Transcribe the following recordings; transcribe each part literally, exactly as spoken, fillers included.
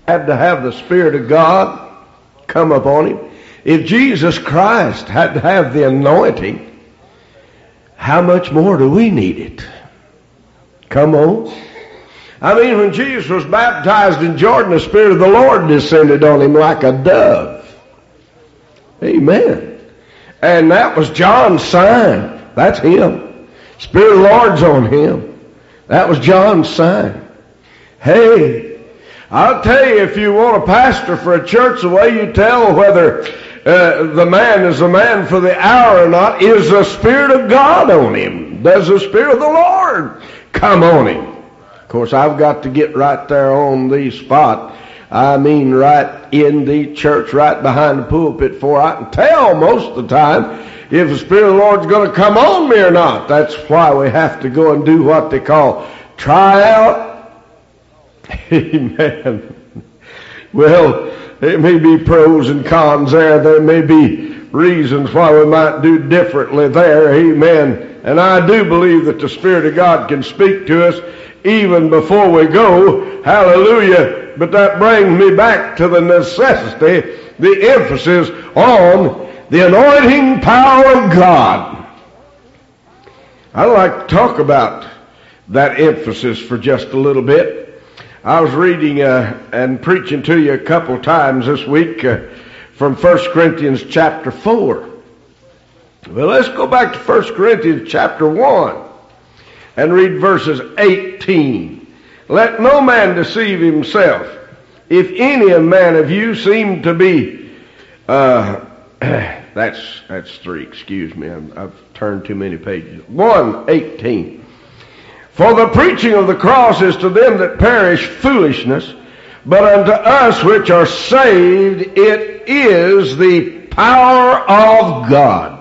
had to have the Spirit of God come upon him, if Jesus Christ had to have the anointing, how much more do we need it? Come on. I mean, when Jesus was baptized in Jordan, the Spirit of the Lord descended on him like a dove. Amen. And that was John's sign. That's him. Spirit of the Lord's on him. That was John's sign. Hey, I'll tell you, if you want a pastor for a church, the way you tell whether uh, the man is a man for the hour or not is the Spirit of God on him. Does the Spirit of the Lord come on him? Of course, I've got to get right there on the spot. I mean, right in the church, right behind the pulpit, before I can tell most of the time if the Spirit of the Lord's going to come on me or not. That's why we have to go and do what they call tryout. Amen. Well, there may be pros and cons there. There may be reasons why we might do differently there. Amen. And I do believe that the Spirit of God can speak to us even before we go. Hallelujah. But that brings me back to the necessity, the emphasis on the anointing power of God. I'd like to talk about that emphasis for just a little bit. I was reading uh, and preaching to you a couple times this week uh, from First Corinthians chapter four. Well, let's go back to First Corinthians chapter one and read verses eighteen. Let no man deceive himself. If any man of you seem to be, uh, that's that's three. Excuse me, I'm, I've turned too many pages. One eighteen. For the preaching of the cross is to them that perish foolishness, but unto us which are saved it is the power of God.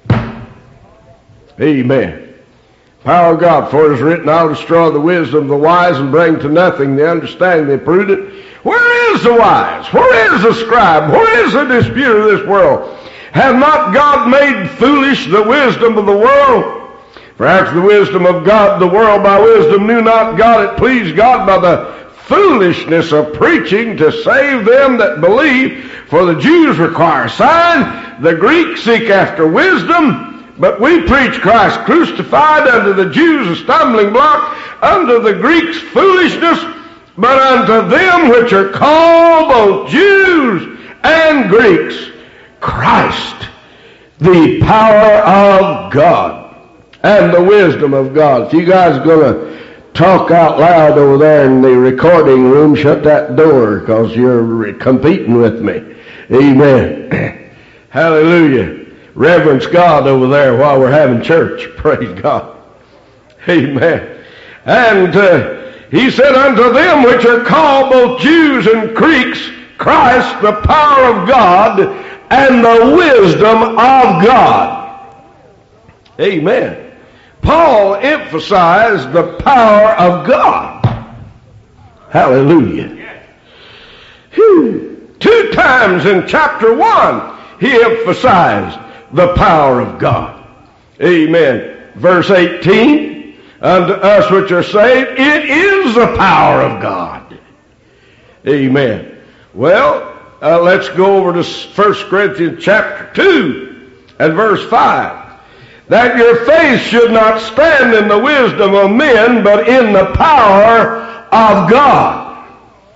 Amen. Power of God. For it is written, I'll destroy the wisdom of the wise and bring to nothing the understanding of the prudent. Where is the wise? Where is the scribe? Where is the disputer of this world? Have not God made foolish the wisdom of the world? For after the wisdom of God, the world by wisdom knew not God. It pleased God by the foolishness of preaching to save them that believe. For the Jews require a sign, the Greeks seek after wisdom. But we preach Christ crucified, unto the Jews a stumbling block, unto the Greeks foolishness, but unto them which are called both Jews and Greeks, Christ, the power of God and the wisdom of God. If you guys are going to talk out loud over there in the recording room, shut that door, because you're competing with me. Amen. Hallelujah. Reverence God over there while we're having church. Praise God. Amen. And uh, he said, unto them which are called both Jews and Greeks, Christ, the power of God and the wisdom of God. Amen. Paul emphasized the power of God. Hallelujah. Whew. Two times in chapter one, he emphasized the power of God. Amen. Verse eighteen, unto us which are saved, it is the power of God. Amen. Well, uh, let's go over to First Corinthians chapter two and verse five. That your faith should not stand in the wisdom of men, but in the power of God.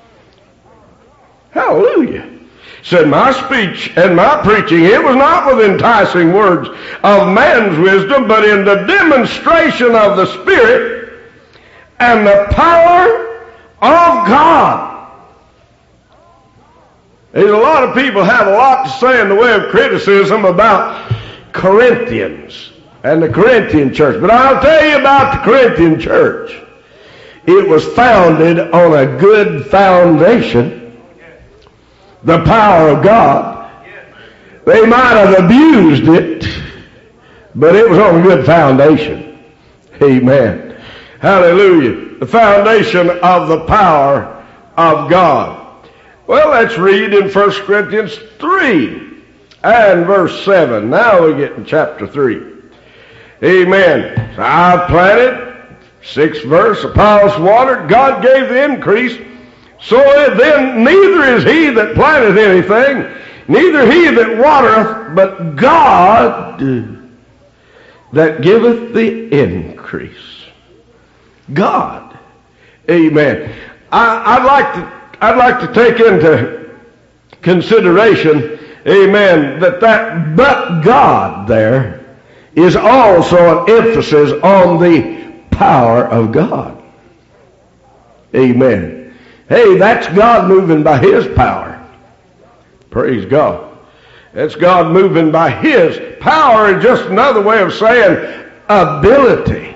Hallelujah. Said, my speech and my preaching, it was not with enticing words of man's wisdom, but in the demonstration of the Spirit and the power of God. There's a lot of people have a lot to say in the way of criticism about Corinthians and the Corinthian church. But I'll tell you about the Corinthian church. It was founded on a good foundation, the power of God. They might have abused it, but it was on a good foundation. Amen. Hallelujah. The foundation of the power of God. Well, let's read in First Corinthians three and verse seven. Now we get in chapter three. Amen. So I planted, sixth verse, Apollos watered, God gave the increase. So then neither is he that planteth anything, neither he that watereth, but God that giveth the increase. God. Amen. I, I'd like to I'd like to take into consideration, amen, that that but God there is also an emphasis on the power of God. Amen. Hey, that's God moving by His power. Praise God. That's God moving by His power, is just another way of saying ability.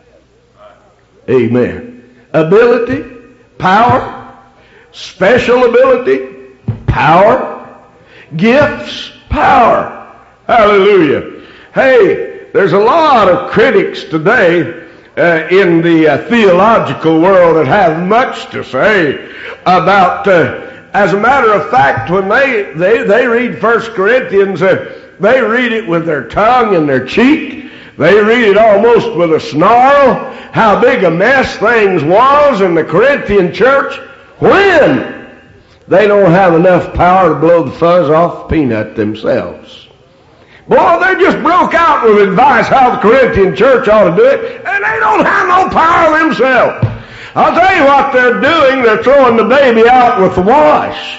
Amen. Ability, power, special ability, power, gifts, power. Hallelujah. Hey, there's a lot of critics today Uh, in the uh, theological world that have much to say about, uh, as a matter of fact, when they, they, they read First Corinthians, uh, they read it with their tongue in their cheek. They read it almost with a snarl, how big a mess things was in the Corinthian church when they don't have enough power to blow the fuzz off the peanut themselves. Boy, they just broke out with advice how the Corinthian church ought to do it, and they don't have no power themselves. I'll tell you what they're doing. They're throwing the baby out with the wash.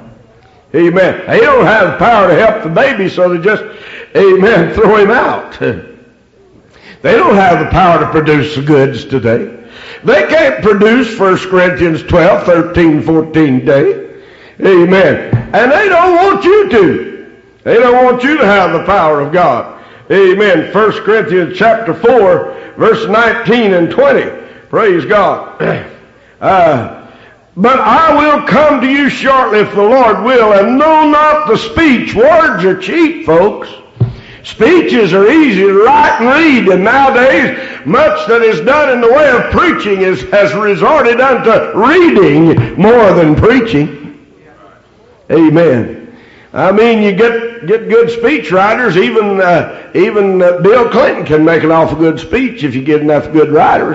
Amen. They don't have the power to help the baby, so they just, amen, throw him out. They don't have the power to produce the goods today. They can't produce First Corinthians twelve, thirteen, fourteen day. Amen. And they don't want you to. They don't want you to have the power of God. Amen. First Corinthians chapter four, verse nineteen and twenty. Praise God. Uh, but I will come to you shortly if the Lord will, and know not the speech. Words are cheap, folks. Speeches are easy to write and read, and nowadays much that is done in the way of preaching is, has resorted unto reading more than preaching. Amen. I mean, you get get good speech writers. Even uh, even uh, Bill Clinton can make an awful good speech if you get enough good writers.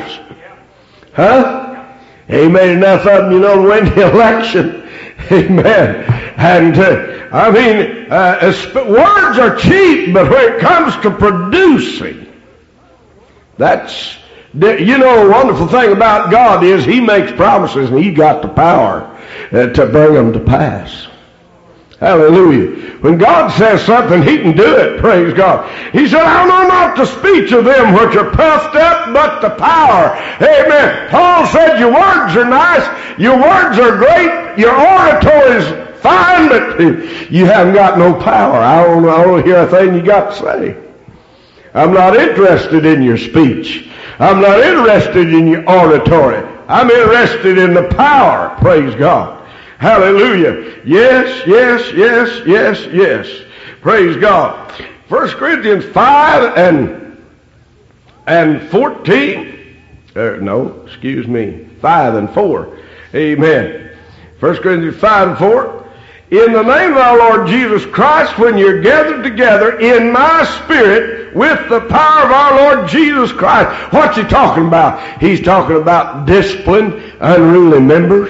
Huh? He made enough of them, you know, to win the election. Amen. And uh, I mean, uh, words are cheap, but when it comes to producing, that's, you know, the wonderful thing about God is He makes promises and He got the power uh, to bring them to pass. Hallelujah. When God says something, He can do it. Praise God. He said, I know not the speech of them which are puffed up, but the power. Amen. Paul said, your words are nice. Your words are great. Your oratory is fine, but you haven't got no power. I don't, I don't hear a thing you got to say. I'm not interested in your speech. I'm not interested in your oratory. I'm interested in the power. Praise God. Hallelujah. Yes, yes, yes, yes, yes. Praise God. First Corinthians five and and fourteen. Uh, no, excuse me. five and four. Amen. First Corinthians five and four. In the name of our Lord Jesus Christ, when you're gathered together in my spirit with the power of our Lord Jesus Christ. What's he talking about? He's talking about discipline, unruly members.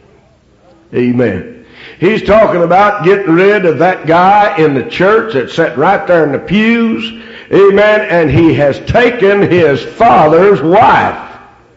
Amen. He's talking about getting rid of that guy in the church that sat right there in the pews. Amen. And he has taken his father's wife.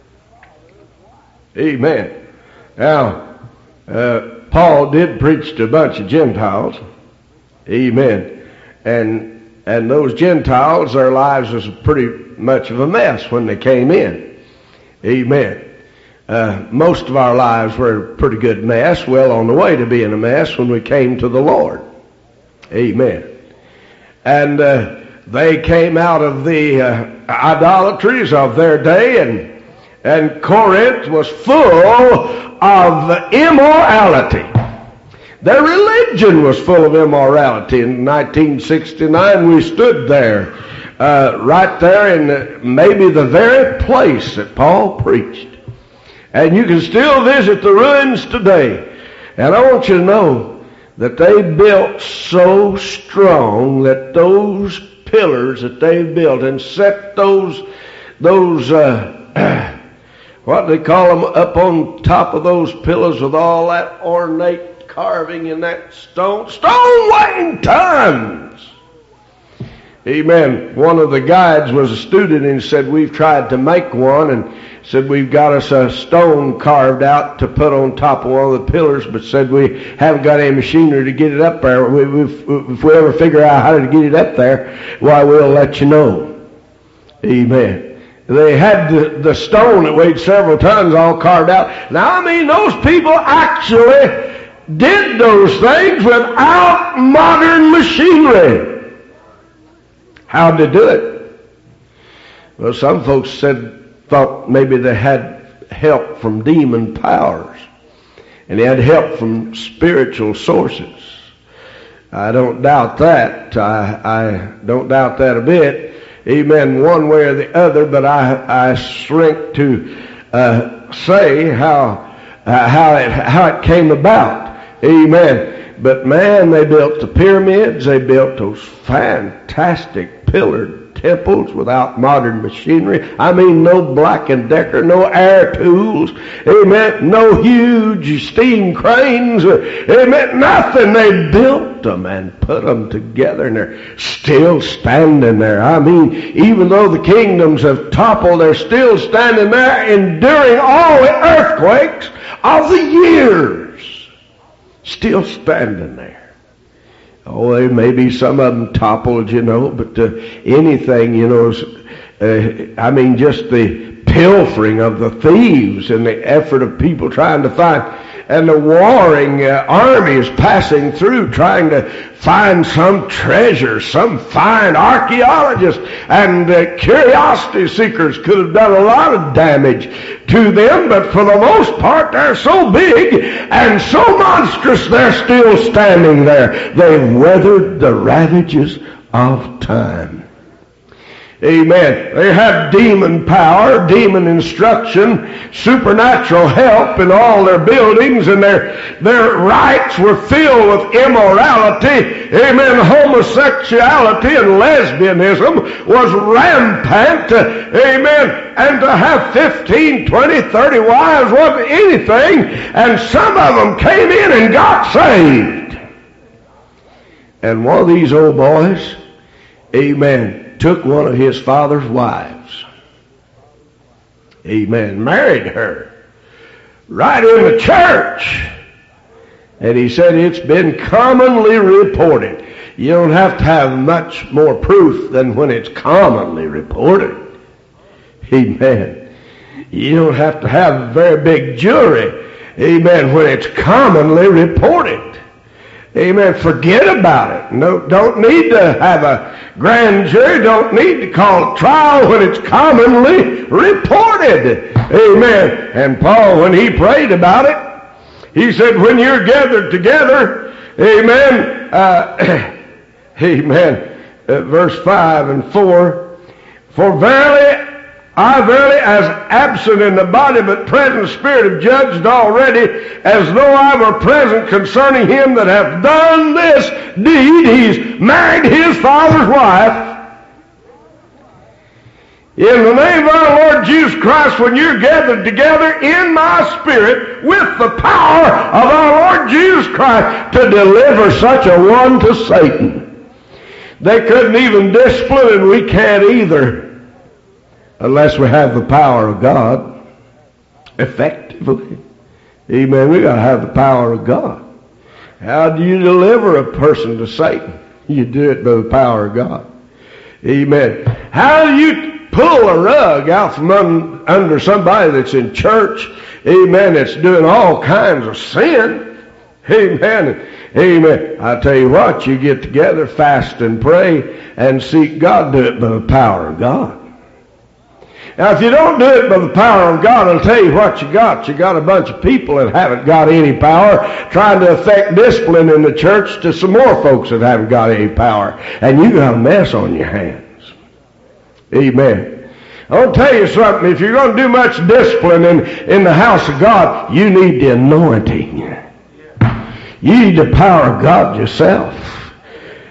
Amen. Now, uh, Paul did preach to a bunch of Gentiles. Amen. And and those Gentiles, their lives was pretty much of a mess when they came in. Amen. Uh, most of our lives were a pretty good mess, well on the way to being a mess when we came to the Lord. Amen. And uh, they came out of the uh, idolatries of their day, and and Corinth was full of immorality. Their religion was full of immorality. In nineteen sixty-nine, we stood there, uh, right there in the, maybe the very place that Paul preached. And you can still visit the ruins today. And I want you to know that they built so strong that those pillars that they built and set those, those, uh, what do they call them, up on top of those pillars with all that ornate carving in that stone? Stone weighing tons. Amen. One of the guides was a student and said, we've tried to make one, and said we've got us a stone carved out to put on top of one of the pillars, but said we haven't got any machinery to get it up there. We, we, if we ever figure out how to get it up there, why, we'll let you know. Amen. They had the, the stone that weighed several tons all carved out. Now, I mean, those people actually did those things without modern machinery. How'd they do it? Well, some folks said, thought maybe they had help from demon powers, and they had help from spiritual sources. I don't doubt that. I, I don't doubt that a bit. Amen, one way or the other, but I, I shrink to uh, say how, uh, how, it, how it came about. Amen. But man, they built the pyramids, they built those fantastic pillared temples without modern machinery. I mean, no Black and Decker, no air tools. Amen. No huge steam cranes. Amen. Nothing. They built them and put them together, and they're still standing there. I mean, even though the kingdoms have toppled, they're still standing there, enduring all the earthquakes of the years. Still standing there. Oh, there may be some of them toppled, you know, but uh, anything, you know, uh, I mean, just the pilfering of the thieves and the effort of people trying to find, and the warring uh, armies passing through trying to find some treasure. Some fine archaeologists and uh, curiosity seekers could have done a lot of damage to them, but for the most part they're so big and so monstrous they're still standing there. They've weathered the ravages of time. Amen. They had demon power, demon instruction, supernatural help in all their buildings, and their, their rites were filled with immorality. Amen. Homosexuality and lesbianism was rampant. Amen. And to have fifteen, twenty, thirty wives wasn't anything, and some of them came in and got saved. And one of these old boys, amen, took one of his father's wives. Amen. Married her right in the church. And he said it's been commonly reported. You don't have to have much more proof than when it's commonly reported. Amen. You don't have to have a very big jury. Amen. When it's commonly reported. Amen. Forget about it. No, don't need to have a grand jury. Don't need to call a trial when it's commonly reported. Amen. And Paul, when he prayed about it, he said, when you're gathered together, amen, uh, amen, uh, verse five and four, for verily, I verily, as absent in the body, but present in the spirit, have judged already, as though I were present concerning him that hath done this deed. He's married his father's wife. In the name of our Lord Jesus Christ, when you're gathered together in my spirit with the power of our Lord Jesus Christ to deliver such a one to Satan. They couldn't even discipline, and we can't either. Unless we have the power of God effectively. Amen. We got to have the power of God. How do you deliver a person to Satan? You do it by the power of God. Amen. How do you pull a rug out from un, under somebody that's in church? Amen. That's doing all kinds of sin. Amen. Amen. I tell you what, you get together, fast and pray, and seek God. Do it by the power of God. Now, if you don't do it by the power of God, I'll tell you what you got. You got a bunch of people that haven't got any power trying to affect discipline in the church to some more folks that haven't got any power. And you got a mess on your hands. Amen. I'll tell you something. If you're going to do much discipline in, in the house of God, you need the anointing. You need the power of God yourself.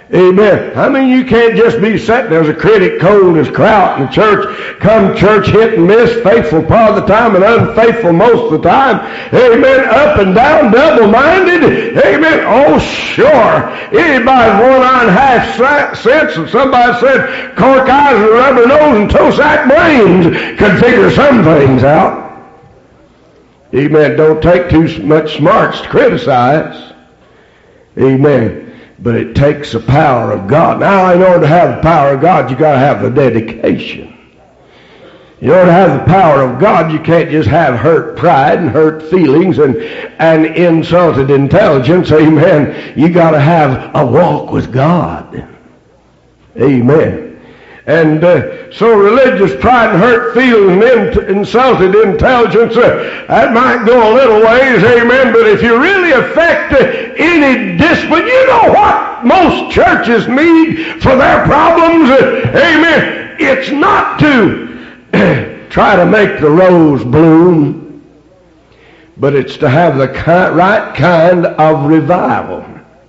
Amen. I mean, you can't just be sitting there as a critic, cold as kraut in the church, come church hit and miss, faithful part of the time and unfaithful most of the time. Amen. Up and down, double-minded. Amen. Oh, sure. Anybody's one eye and half sense, and somebody said cork eyes and rubber nose and toe sack brains could figure some things out. Amen. Don't take too much smarts to criticize. Amen. But it takes the power of God. Now, in order to have the power of God, you got to have the dedication. In order to have the power of God, you can't just have hurt pride and hurt feelings and, and insulted intelligence. Amen. You got to have a walk with God. Amen. And uh, so religious pride and hurt feelings and in, insulted intelligence, uh, that might go a little ways, amen, but if you really affect uh, any discipline, you know what most churches need for their problems? Uh, amen. It's not to try to make the rose bloom, but it's to have the ki- right kind of revival.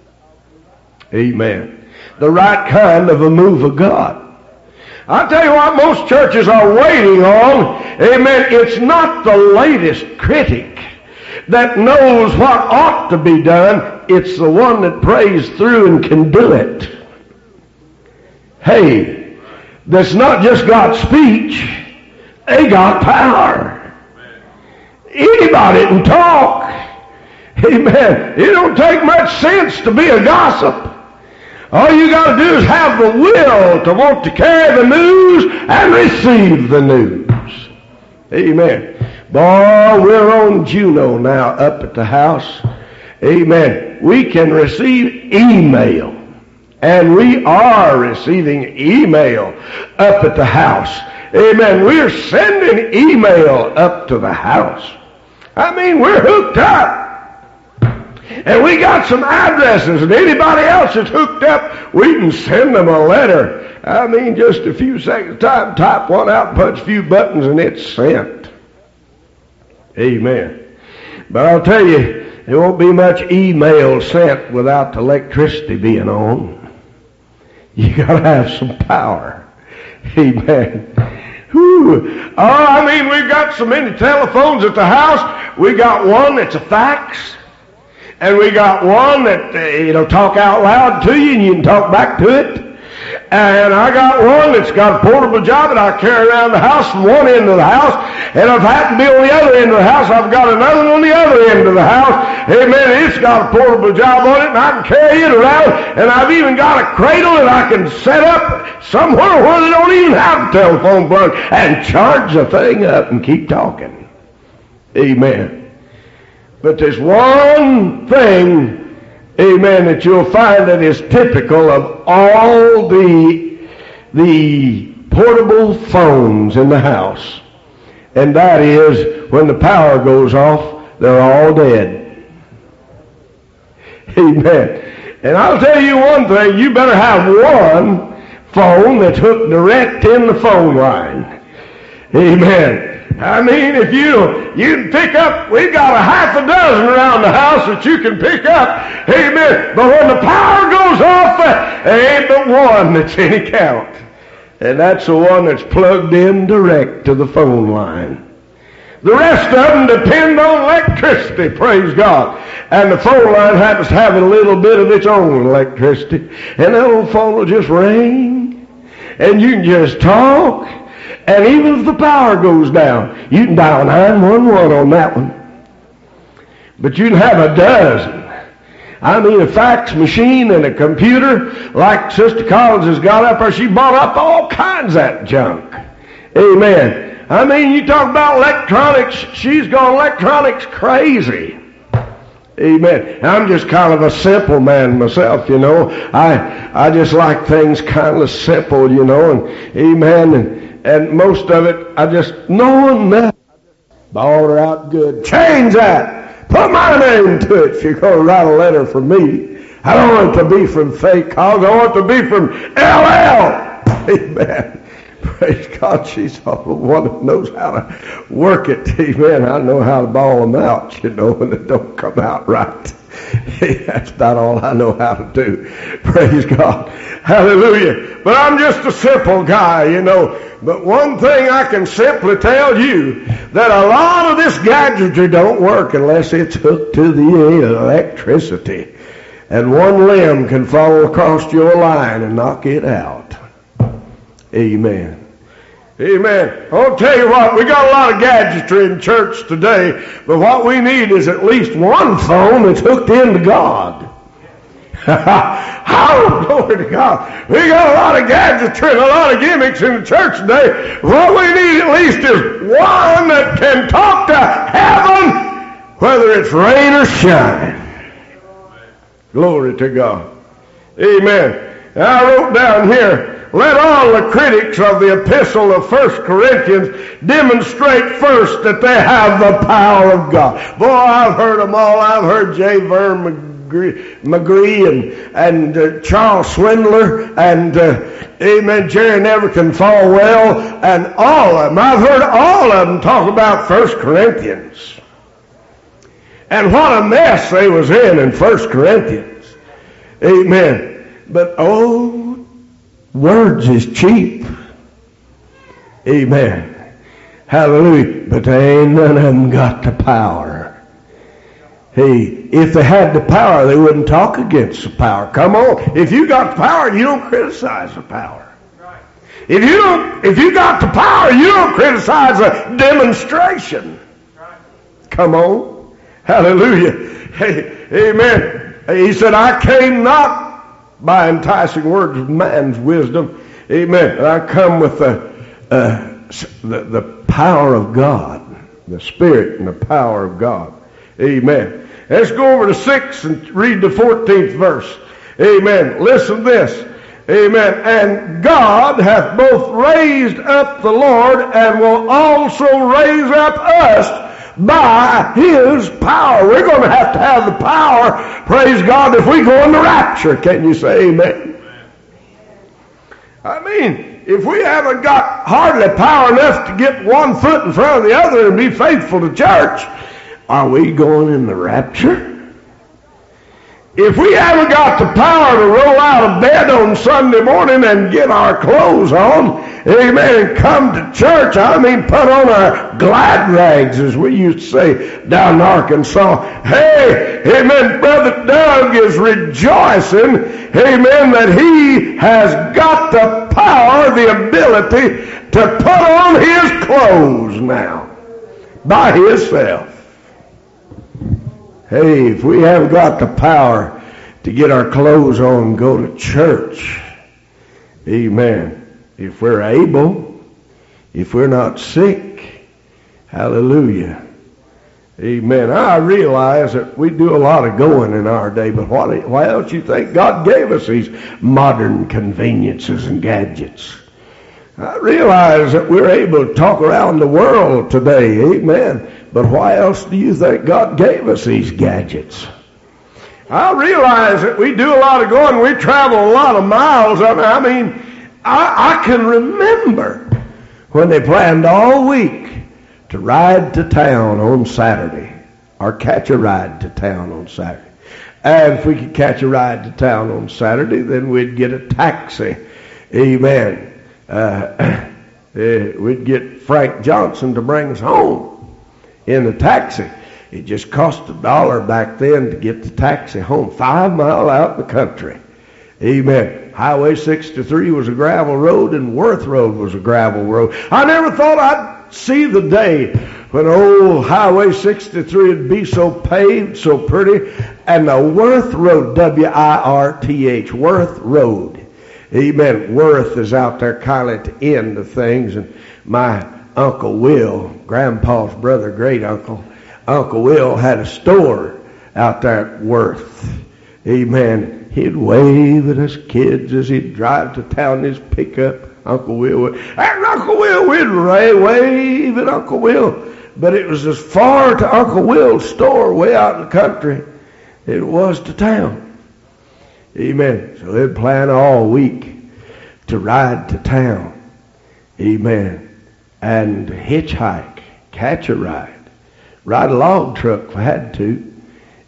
Amen. The right kind of a move of God. I'll tell you what most churches are waiting on, amen, it's not the latest critic that knows what ought to be done. It's the one that prays through and can do it. Hey, that's not just got speech, they got power. Anybody can talk. Amen. It don't take much sense to be a gossip. All you got to do is have the will to want to carry the news and receive the news. Amen. Boy, we're on Juno now up at the house. Amen. We can receive email. And we are receiving email up at the house. Amen. We're sending email up to the house. I mean, we're hooked up. And we got some addresses, and anybody else that's hooked up, we can send them a letter. I mean, just a few seconds time, type one out, punch a few buttons, and it's sent. Amen. But I'll tell you, there won't be much email sent without the electricity being on. You got to have some power. Amen. Whew. Oh, I mean, we've got so many telephones at the house. We got one that's a fax. And we got one that, uh, it'll talk out loud to you and you can talk back to it. And I got one that's got a portable job that I carry around the house from one end of the house. And if I happen to be on the other end of the house, I've got another one on the other end of the house. Amen. It's got a portable job on it and I can carry it around. And I've even got a cradle that I can set up somewhere where they don't even have a telephone plug and charge the thing up and keep talking. Amen. But there's one thing, amen, that you'll find that is typical of all the, the portable phones in the house. And that is, when the power goes off, they're all dead. Amen. And I'll tell you one thing, you better have one phone that's hooked direct in the phone line. Amen. I mean, if you you can pick up, we've got a half a dozen around the house that you can pick up. Amen. But when the power goes off, there ain't but one that's any count. And that's the one that's plugged in direct to the phone line. The rest of them depend on electricity, praise God. And the phone line happens to have a little bit of its own electricity. And that old phone will just ring. And you can just talk. And even if the power goes down, you can dial nine one one on that one. But you can have a dozen. I mean, a fax machine and a computer, like Sister Collins has got up there, she bought up all kinds of that junk. Amen. I mean, you talk about electronics, she's gone electronics crazy. Amen. I'm just kind of a simple man myself, you know. I I just like things kind of simple, you know, and amen. And, and most of it, I just, knowing that, balled her out good. Change that. Put my name to it if you're going to write a letter from me. I don't want it to be from fake hogs. I want it to be from L L. Amen. Praise God, she's the one that knows how to work it. Amen. I know how to ball them out, you know, when they don't come out right. That's not all I know how to do. Praise God. Hallelujah. But I'm just a simple guy, you know. But one thing I can simply tell you, that a lot of this gadgetry don't work unless it's hooked to the electricity. And one limb can fall across your line and knock it out. Amen. Amen. I'll tell you what, we got a lot of gadgetry in church today, but what we need is at least one phone that's hooked into God. How, glory to God. We got a lot of gadgetry and a lot of gimmicks in the church today. What we need at least is one that can talk to heaven, whether it's rain or shine. Glory to God. Amen. Now, I wrote down here, let all the critics of the epistle of First Corinthians demonstrate first that they have the power of God. Boy, I've heard them all. I've heard J. Vern McGree, McGree and, and uh, Charles Swindler and, uh, amen, Jerry Never Can Fall Well, and all of them. I've heard all of them talk about First Corinthians. And what a mess they was in in First Corinthians. Amen. But, oh, words is cheap. Amen. Hallelujah. But they ain't none of them got the power. Hey, if they had the power, they wouldn't talk against the power. Come on. If you got the power, you don't criticize the power. If you don't, if you got the power, you don't criticize a demonstration. Come on. Hallelujah. Hey, amen. He said, I came not by enticing words of man's wisdom. Amen. And I come with the, uh, the, the power of God, the Spirit and the power of God. Amen. Let's go over to six and read the fourteenth verse. Amen. Listen to this. Amen. And God hath both raised up the Lord and will also raise up us by His power. We're going to have to have the power, praise God, if we go in the rapture. Can you say amen? I mean, if we haven't got hardly power enough to get one foot in front of the other and be faithful to church, are we going in the rapture? If we haven't got the power to roll out of bed on Sunday morning and get our clothes on, amen, and come to church, I mean, put on our glad rags, as we used to say down in Arkansas. Hey, amen, Brother Doug is rejoicing, amen, that he has got the power, the ability to put on his clothes now by himself. Hey, if we haven't got the power to get our clothes on and go to church, amen, if we're able, if we're not sick, hallelujah, amen. I realize that we do a lot of going in our day, but why, why else you think God gave us these modern conveniences and gadgets? I realize that we're able to talk around the world today, amen. But why else do you think God gave us these gadgets? I realize that we do a lot of going. We travel a lot of miles. I mean, I, I can remember when they planned all week to ride to town on Saturday or catch a ride to town on Saturday. And if we could catch a ride to town on Saturday, then we'd get a taxi. Amen. Uh, we'd get Frank Johnson to bring us home in the taxi. It just cost a dollar back then to get the taxi home, five mile out in the country. Amen. Highway sixty-three was a gravel road, and Worth Road was a gravel road. I never thought I'd see the day when old Highway sixty-three would be so paved, so pretty, and the Worth Road, W I R T H, Worth Road. Amen. Worth is out there kind of at the end of things, and my Uncle Will, Grandpa's brother, great uncle, Uncle Will had a store out there at Worth. Amen. He'd wave at us kids as he'd drive to town in his pickup. Uncle Will would, and Uncle Will, we'd wave at Uncle Will. But it was as far to Uncle Will's store way out in the country as it was to town. Amen. So they'd plan all week to ride to town. Amen. And hitchhike, catch a ride, ride a log truck if I had to.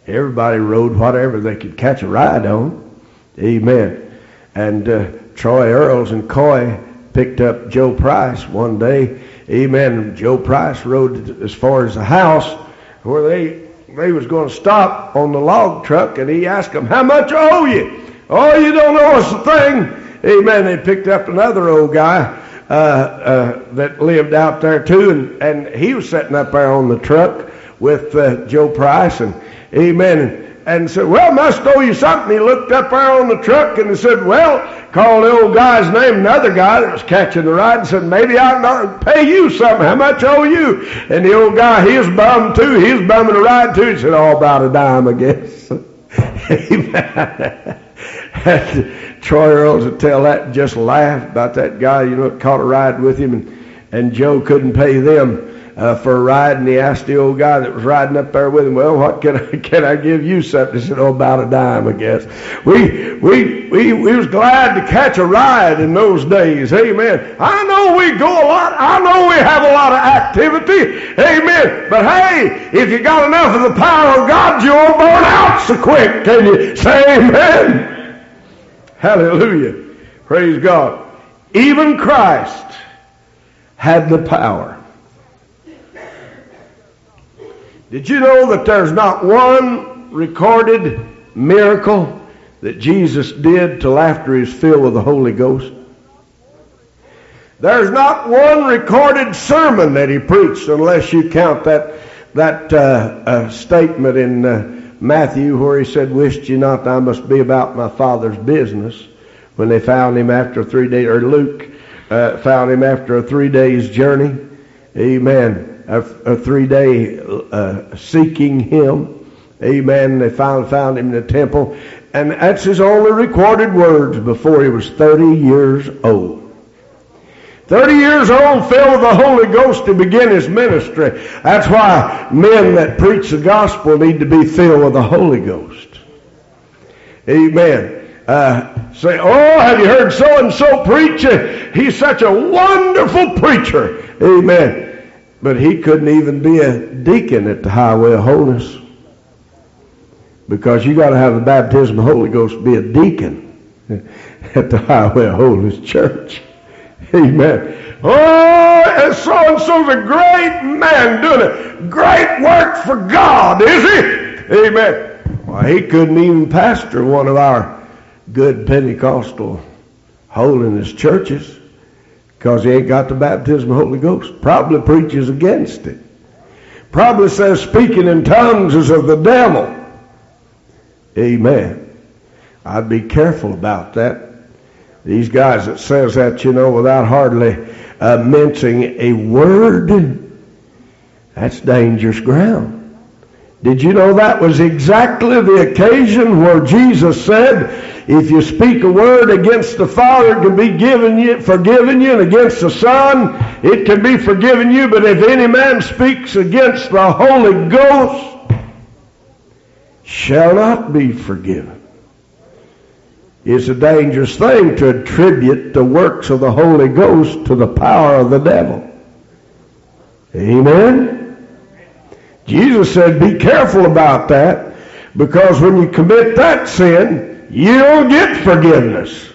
Everybody rode whatever they could catch a ride on. Amen. And uh, Troy Earls and Coy picked up Joe Price one day. Amen. Joe Price rode as far as the house where they they was going to stop on the log truck, and he asked them, "How much I owe you?" "Oh, you don't owe us a thing." Amen. They picked up another old guy uh, uh, that lived out there too, and, and he was sitting up there on the truck with uh, Joe Price, and amen, and, and said, "Well, must owe you something." He looked up there on the truck and he said, "Well," called the old guy's name, another guy that was catching the ride, and said, "Maybe I can pay you something. How much owe you?" And the old guy, he was bummed too. He was bumming a ride too. He said, "Oh, about a dime, I guess." Amen. And Troy Earls would tell that and just laugh about that guy, you know, that caught a ride with him, and, and Joe couldn't pay them Uh, for a ride, and he asked the old guy that was riding up there with him, "Well, what can I can I give you something?" He said, "Oh, about a dime, I guess." We we we we was glad to catch a ride in those days. Amen. I know we go a lot. I know we have a lot of activity. Amen. But hey, if you got enough of the power of God, you won't burn out so quick. Can you say amen? Hallelujah. Praise God. Even Christ had the power. Did you know that there's not one recorded miracle that Jesus did till after he was filled with the Holy Ghost? There's not one recorded sermon that he preached, unless you count that that uh, uh, statement in uh, Matthew where he said, "Wist ye not that I must be about my Father's business?" When they found him after a three day, or Luke uh, found him after a three days journey. Amen. A, a three-day uh, seeking him. Amen. They finally found him in the temple. And that's his only recorded words before he was thirty years old. thirty years old, filled with the Holy Ghost to begin his ministry. That's why men that preach the gospel need to be filled with the Holy Ghost. Amen. Uh, say, "Oh, have you heard so-and-so preach? He's such a wonderful preacher." Amen. But he couldn't even be a deacon at the Highway of Holiness, because you got to have the baptism of the Holy Ghost to be a deacon at the Highway of Holiness Church. Amen. Oh, and so-and-so's a great man doing a great work for God, is he? Amen. Well, he couldn't even pastor one of our good Pentecostal holiness churches, because he ain't got the baptism of the Holy Ghost. Probably preaches against it. Probably says speaking in tongues is of the devil. Amen. I'd be careful about that. These guys that says that, you know, without hardly uh, mincing a word, that's dangerous ground. Did you know that was exactly the occasion where Jesus said, if you speak a word against the Father, it can be given you, forgiven you, and against the Son, it can be forgiven you. But if any man speaks against the Holy Ghost, shall not be forgiven. It's a dangerous thing to attribute the works of the Holy Ghost to the power of the devil. Amen? Jesus said, be careful about that, because when you commit that sin, you don't get forgiveness.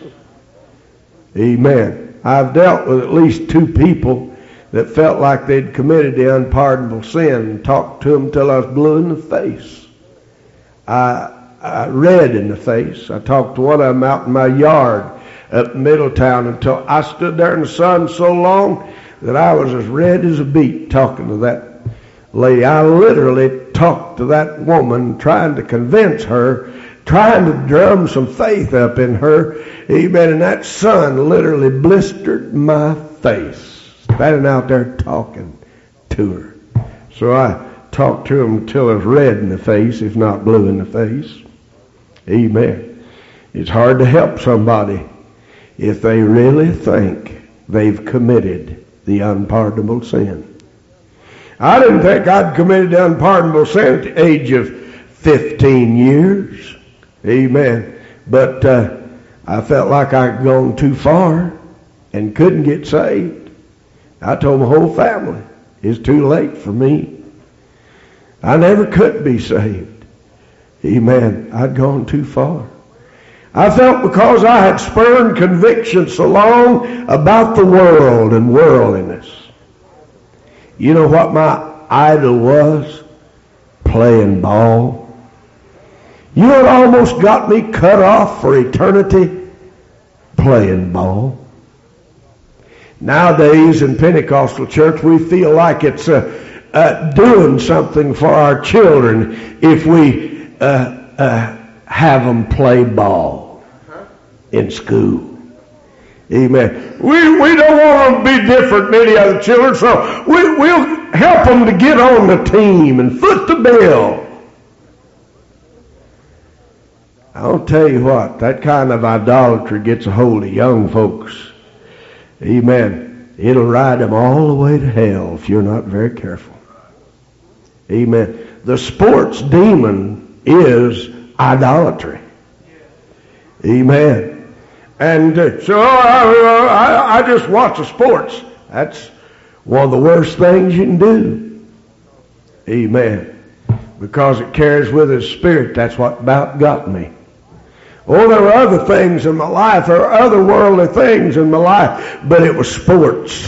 Amen. I've dealt with at least two people that felt like they'd committed the unpardonable sin, and talked to them till I was blue in the face. I, I red in the face. I talked to one of them out in my yard up in Middletown until I stood there in the sun so long that I was as red as a beet talking to that lady. I literally talked to that woman, trying to convince her, trying to drum some faith up in her. Amen. And that sun literally blistered my face, standing out there talking to her. So I talked to him until I was red in the face, if not blue in the face. Amen. It's hard to help somebody if they really think they've committed the unpardonable sin. I didn't think I'd committed the unpardonable sin at the age of fifteen years. Amen. But uh, I felt like I'd gone too far and couldn't get saved. I told my whole family, it's too late for me. I never could be saved. Amen. I'd gone too far. I felt because I had spurned conviction so long about the world and worldliness. You know what my idol was? Playing ball. You had almost got me cut off for eternity playing ball. Nowadays in Pentecostal church we feel like it's uh, uh, doing something for our children if we uh, uh, have them play ball in school. Amen. We we don't want them to be different than any other children, so we, we'll help them to get on the team and foot the bill. I'll tell you what, that kind of idolatry gets a hold of young folks. Amen. It'll ride them all the way to hell if you're not very careful. Amen. The sports demon is idolatry. Amen. And uh, so I, I, I just watch the sports. That's one of the worst things you can do. Amen. Because it carries with it spirit. That's what about got me. Oh, there were other things in my life. There were other worldly things in my life. But it was sports.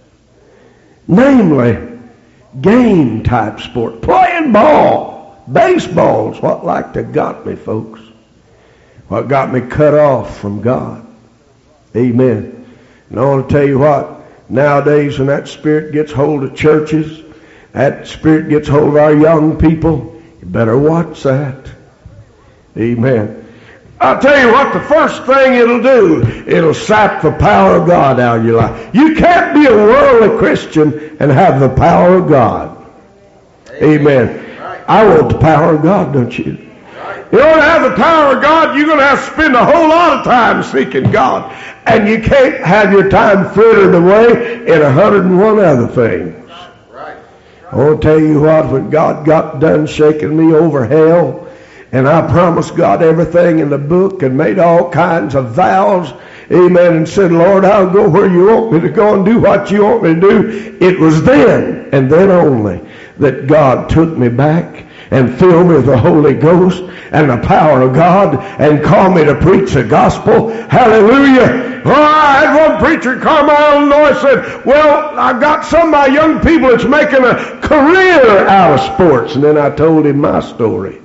Namely, game type sport. Playing ball. Baseball's what like to got me, folks. What got me cut off from God. Amen. And I want to tell you what, nowadays when that spirit gets hold of churches, that spirit gets hold of our young people, you better watch that. Amen. I'll tell you what, the first thing it'll do, it'll sap the power of God out of your life. You can't be a worldly Christian and have the power of God. Amen. I want the power of God, don't you? You want to have the power of God, you're going to have to spend a whole lot of time seeking God. And you can't have your time frittered away in a hundred and one other things. I want to tell you what, when God got done shaking me over hell, and I promised God everything in the book and made all kinds of vows, amen, and said, Lord, I'll go where you want me to go and do what you want me to do. It was then, and then only, that God took me back and filled me with the Holy Ghost and the power of God and called me to preach the gospel. Hallelujah. Oh, I had one preacher in Carmel, Illinois, said, well, I've got some of my young people that's making a career out of sports. And then I told him my story.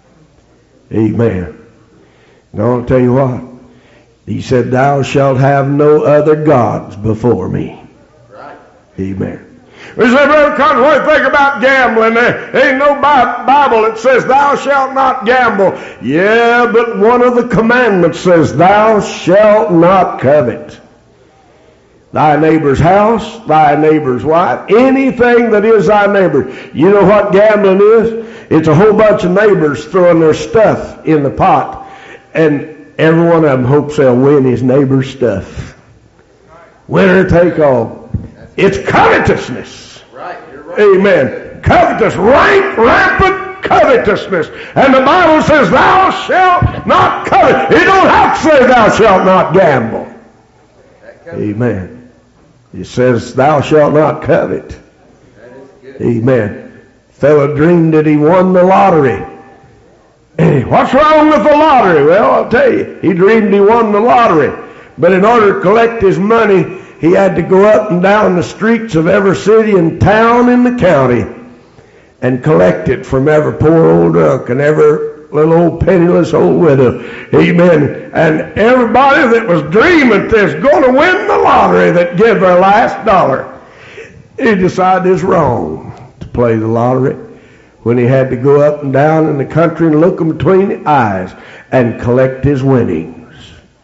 Amen. And I want to tell you what. He said, thou shalt have no other gods before me. Right. Amen. We said, Brother Cotton, what do you think about gambling? There ain't no Bible that says thou shalt not gamble. Yeah, but one of the commandments says thou shalt not covet thy neighbor's house, thy neighbor's wife, anything that is thy neighbor. You know what gambling is? It's a whole bunch of neighbors throwing their stuff in the pot, and every one of them hopes they'll win his neighbor's stuff. Winner take all. It's covetousness. Right, you're right. Amen. Covetous, rank, rampant covetousness. And the Bible says, thou shalt not covet. It don't have to say, thou shalt not gamble. Amen. It says, thou shalt not covet. Amen. Fellow dreamed that he won the lottery. What's wrong with the lottery? Well, I'll tell you. He dreamed he won the lottery. But in order to collect his money, he had to go up and down the streets of every city and town in the county and collect it from every poor old drunk and every little old penniless old widow. Amen. And everybody that was dreaming this going to win the lottery that gave their last dollar, he decided it's wrong to play the lottery when he had to go up and down in the country and look him between the eyes and collect his winnings.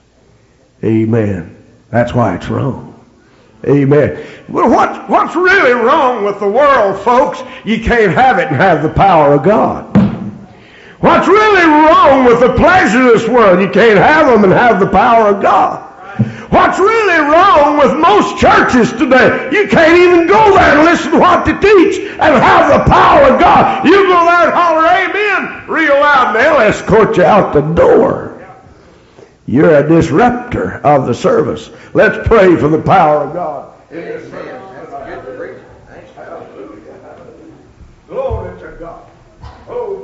Amen. That's why it's wrong. Amen. Well, what, what's really wrong with the world, folks? You can't have it and have the power of God. What's really wrong with the pleasure of this world? You can't have them and have the power of God. What's really wrong with most churches today? You can't even go there and listen to what they teach and have the power of God. You go there and holler amen real loud and they'll escort you out the door. You're a disruptor of the service. Let's pray for the power of God. Amen. That's good to preach. Thanks. Hallelujah. Glory to God. Oh,